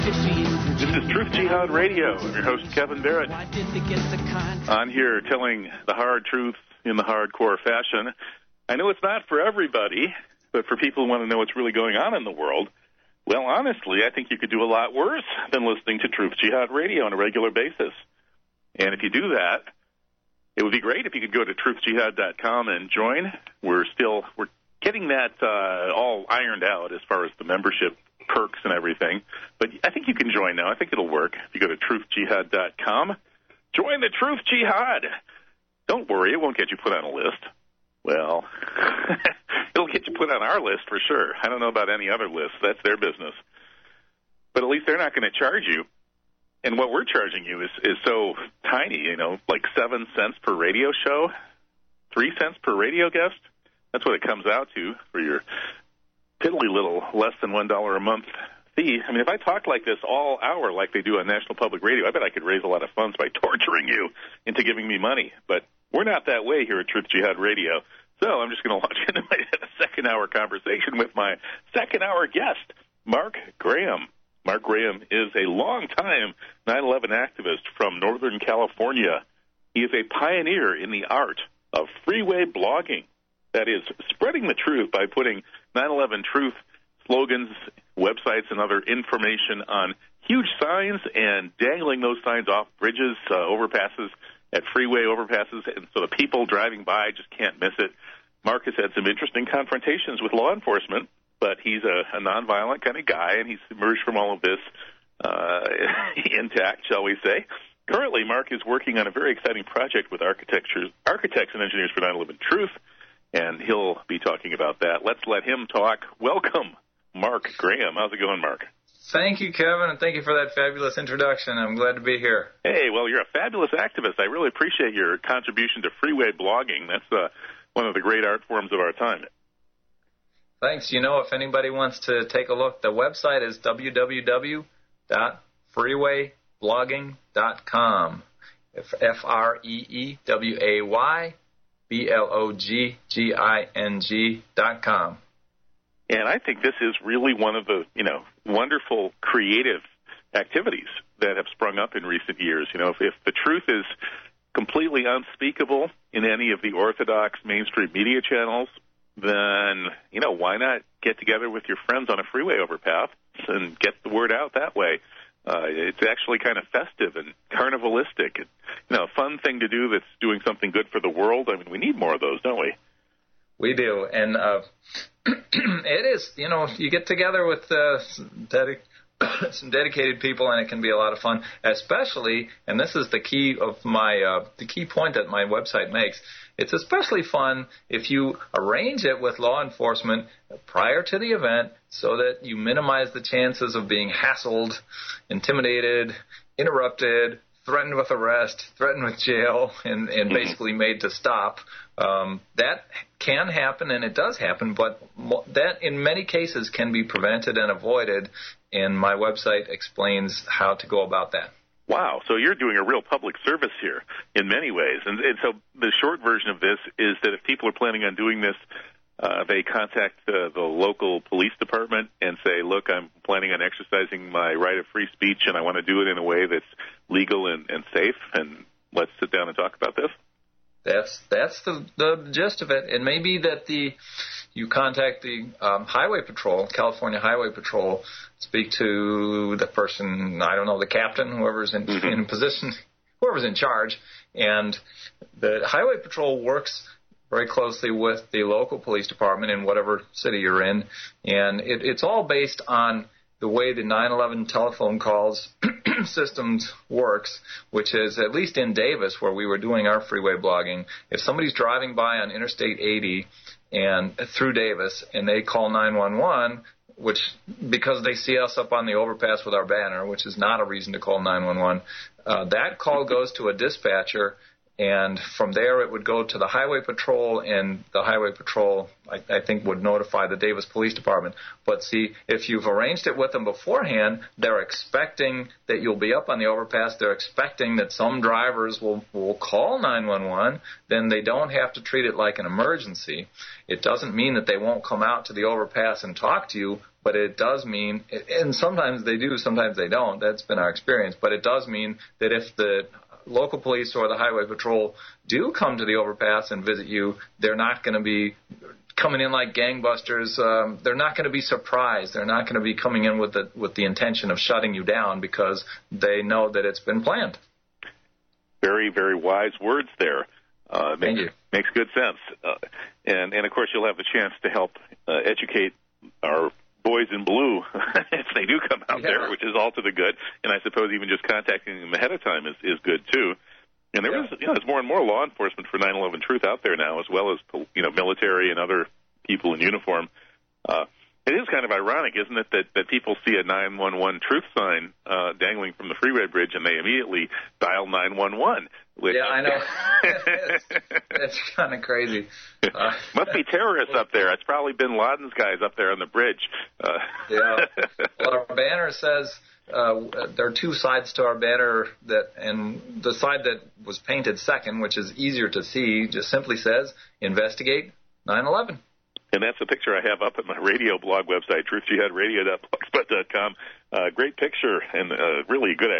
This is Truth Jihad Radio. I'm your host, Kevin Barrett. On here telling the hard truth in the hardcore fashion. I know it's not for everybody, but for people who want to know what's really going on in the world, well, honestly, I think you could do a lot worse than listening to Truth Jihad Radio on a regular basis. And if you do that, it would be great if you could go to truthjihad.com and join. We're getting that all ironed out as far as the membership perks and everything. But I think you can join now. I think it'll work. If you go to truthjihad.com, join the Truth Jihad. Don't worry, it won't get you put on a list. Well, it'll get you put on our list for sure. I don't know about any other list. That's their business. But at least they're not going to charge you. And what we're charging you is so tiny, like 7 cents per radio show, 3 cents per radio guest. That's what it comes out to for your piddly little less than $1 a month fee. I mean, if I talked like this all hour like they do on National Public Radio, I bet I could raise a lot of funds by torturing you into giving me money. But we're not that way here at Truth Jihad Radio. So I'm just going to launch into my second-hour conversation with my second-hour guest, Mark Graham. Mark Graham is a long-time 9/11 activist from Northern California. He is a pioneer in the art of freeway blogging. That is, spreading the truth by putting 9/11 truth slogans, websites, and other information on huge signs and dangling those signs off bridges, overpasses, at freeway overpasses, and so the people driving by just can't miss it. Mark has had some interesting confrontations with law enforcement, but he's a nonviolent kind of guy, and he's emerged from all of this intact, shall we say. Currently, Mark is working on a very exciting project with architects and engineers for 9/11 Truth, and he'll be talking about that. Let's let him talk. Welcome, Mark Graham. How's it going, Mark? Thank you, Kevin, and thank you for that fabulous introduction. I'm glad to be here. Hey, well, you're a fabulous activist. I really appreciate your contribution to freeway blogging. That's one of the great art forms of our time. Thanks. If anybody wants to take a look, the website is www.freewayblogging.com. FREEWAYBLOGGING.com. And I think this is really one of the, wonderful creative activities that have sprung up in recent years. If the truth is completely unspeakable in any of the orthodox mainstream media channels, then, why not get together with your friends on a freeway overpass and get the word out that way? It's actually kind of festive and carnivalistic. A fun thing to do that's doing something good for the world. I mean, we need more of those, don't we? We do. And it is, you get together with some dedicated people, and it can be a lot of fun, especially, and this is the key of the key point that my website makes, it's especially fun if you arrange it with law enforcement prior to the event so that you minimize the chances of being hassled, intimidated, interrupted, threatened with arrest, threatened with jail, and basically made to stop. That can happen, and it does happen, but that in many cases can be prevented and avoided, and my website explains how to go about that. Wow, so you're doing a real public service here in many ways. And so the short version of this is that if people are planning on doing this, they contact the local police department and say, look, I'm planning on exercising my right of free speech, and I want to do it in a way that's legal and safe, and let's sit down and talk about this? That's the gist of it. It may be that you contact the Highway Patrol, California Highway Patrol, speak to the person, I don't know, the captain, whoever's in position, whoever's in charge, and the Highway Patrol works very closely with the local police department in whatever city you're in, and it's all based on the way the 9/11 telephone calls systems works, which is, at least in Davis, where we were doing our freeway blogging, if somebody's driving by on Interstate 80 and through Davis and they call 911, which, because they see us up on the overpass with our banner, which is not a reason to call 911, that call goes to a dispatcher, and from there it would go to the Highway Patrol, and the Highway Patrol, I think, would notify the Davis Police Department. But see, if you've arranged it with them beforehand, they're expecting that you'll be up on the overpass. They're expecting that some drivers will call 911. Then they don't have to treat it like an emergency. It doesn't mean that they won't come out to the overpass and talk to you, but it does mean, and sometimes they do, sometimes they don't. That's been our experience. But it does mean that if the local police or the highway patrol do come to the overpass and visit you, they're not going to be coming in like gangbusters. They're not going to be surprised. They're not going to be coming in with the intention of shutting you down, because they know that it's been planned. Very, very wise words there. Thank you. Makes good sense. And of course, you'll have the chance to help educate our boys in blue if they do come out there, which is all to the good. And I suppose even just contacting them ahead of time is good, too. And there's more and more law enforcement for 9/11 Truth out there now, as well as military and other people in uniform. It is kind of ironic, isn't it, that people see a 911 truth sign dangling from the Freeway Bridge and they immediately dial 911. Yeah, I know. That's kind of crazy. Must be terrorists up there. It's probably Bin Laden's guys up there on the bridge. Yeah. Well, our banner says there are two sides to our banner, and the side that was painted second, which is easier to see, just simply says, investigate 9/11. And that's the picture I have up at my radio blog website, truthjihadradio.blogspot.com. Great picture and really good